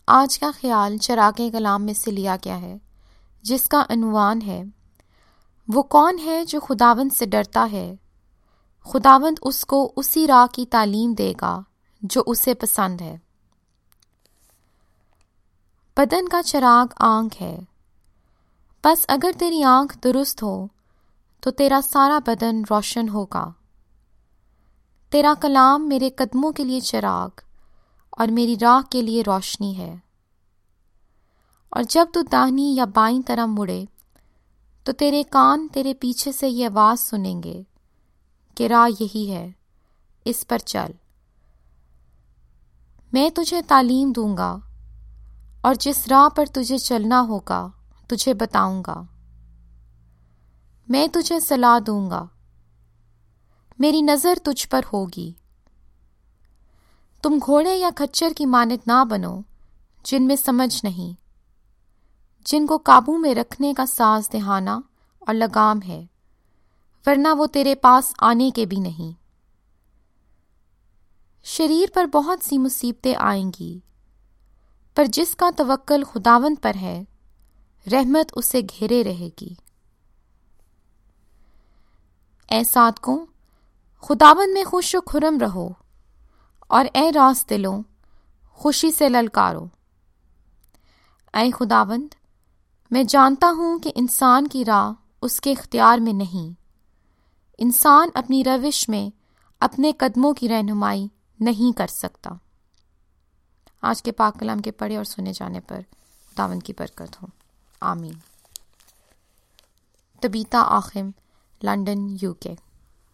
آج کا خیال چراغ کلام میں سے لیا گیا ہے، جس کا عنوان ہے وہ کون ہے جو خداوند سے ڈرتا ہے؟ خداوند اس کو اسی راہ کی تعلیم دے گا جو اسے پسند ہے۔ بدن کا چراغ آنکھ ہے، بس اگر تیری آنکھ درست ہو تو تیرا سارا بدن روشن ہوگا۔ تیرا کلام میرے قدموں کے لیے چراغ اور میری راہ کے لیے روشنی ہے۔ اور جب تو داہنی یا بائیں طرف مڑے تو تیرے کان تیرے پیچھے سے یہ آواز سنیں گے کہ راہ یہی ہے، اس پر چل۔ میں تجھے تعلیم دوں گا اور جس راہ پر تجھے چلنا ہوگا تجھے بتاؤں گا۔ میں تجھے صلاح دوں گا، میری نظر تجھ پر ہوگی۔ تم گھوڑے یا کھچر کی مانند نہ بنو جن میں سمجھ نہیں، جن کو قابو میں رکھنے کا ساز دہانا اور لگام ہے، ورنہ وہ تیرے پاس آنے کے بھی نہیں۔ شریر پر بہت سی مصیبتیں آئیں گی، پر جس کا توکل خداوند پر ہے رحمت اسے گھیرے رہے گی۔ اے صادقوں، خداوند میں خوش و خرم رہو، اور اے راست دلوں خوشی سے للکارو۔ اے خداوند، میں جانتا ہوں کہ انسان کی راہ اس کے اختیار میں نہیں، انسان اپنی روش میں اپنے قدموں کی رہنمائی نہیں کر سکتا۔ آج کے پاک کلام کے پڑھے اور سنے جانے پر خداوند کی برکت ہو، آمین۔ تبیتا آخم، لنڈن، UK۔